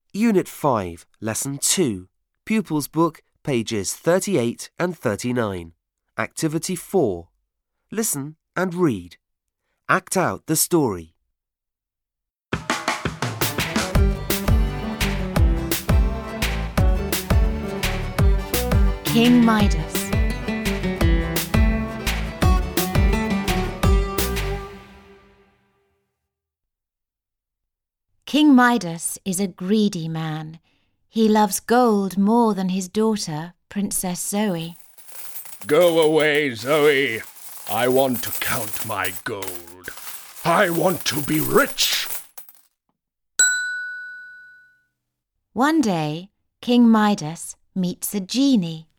Unit 5, Lesson 2, Pupils' Book, pages 38 and 39. Activity 4. Listen and read. Act out the story. King Midas. King Midas is a greedy man. He loves gold more than his daughter, Princess Zoe. Go away, Zoe. I want to count my gold. I want to be rich. One day, King Midas meets a genie.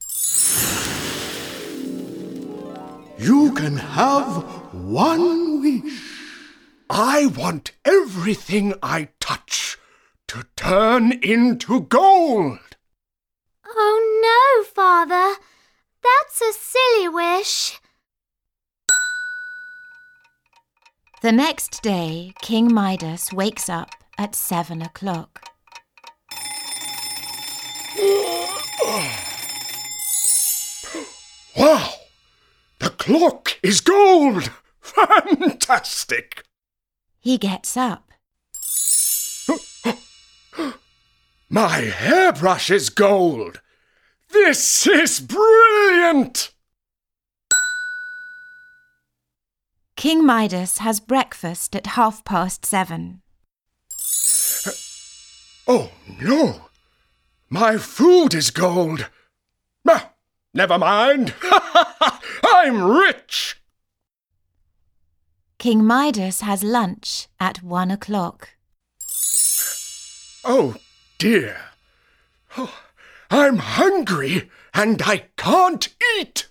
You can have one wish. I want everything I touch to turn into gold. Oh no, Father. That's a silly wish. The next day, King Midas wakes up at 7 o'clock. Wow! The clock is gold! Fantastic! He gets up. My hairbrush is gold! This is brilliant! King Midas has breakfast at 7:30. Oh no! My food is gold! Ah, never mind! I'm rich! King Midas has lunch at 1 o'clock. Oh dear! Oh, I'm hungry and I can't eat!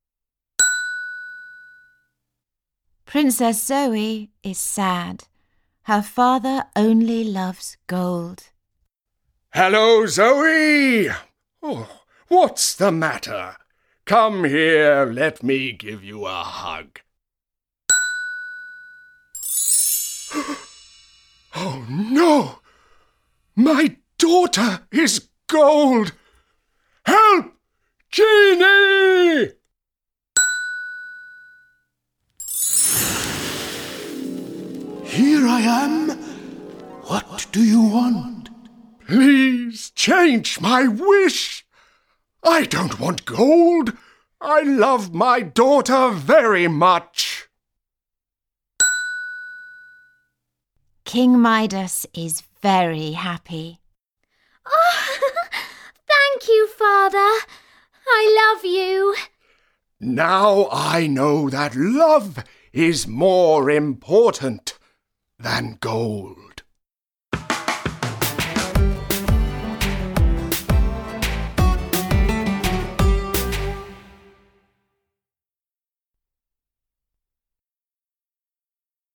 Princess Zoe is sad. Her father only loves gold. Hello, Zoe! Oh, what's the matter? Come here, let me give you a hug. Oh no! My daughter is gold! Help! Genie! Here I am. What do you want? Please change my wish. I don't want gold. I love my daughter very much. King Midas is very happy. Oh, thank you, Father. I love you. Now I know that love is more important than gold.